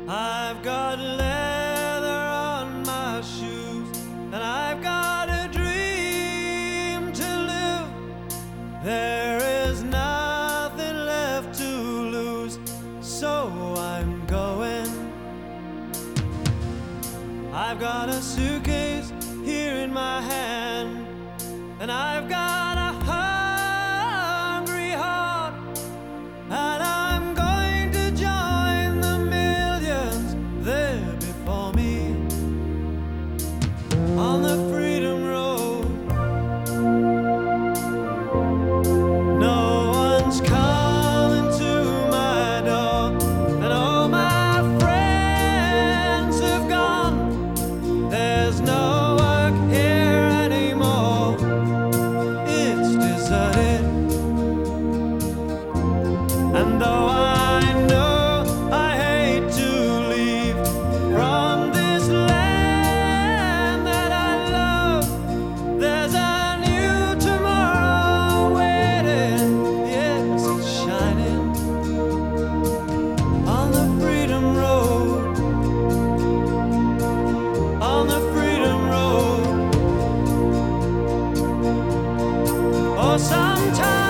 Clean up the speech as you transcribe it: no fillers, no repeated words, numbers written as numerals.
I've got leather on my shoes, and I've got a dream to live. There is nothing left to lose, so I'm going. I've got a suitcase here in my hand, and I've got a hungry heart, and I'm going to join the millions there before me on the freedom road. No one's coming to my door, and all my friends have gone. There's no work here anymore, it's deserted. And though I know I hate to leave from this land that I love, there's a new tomorrow waiting. Yes, it's shining on the freedom road, on the freedom road. Oh, sometimes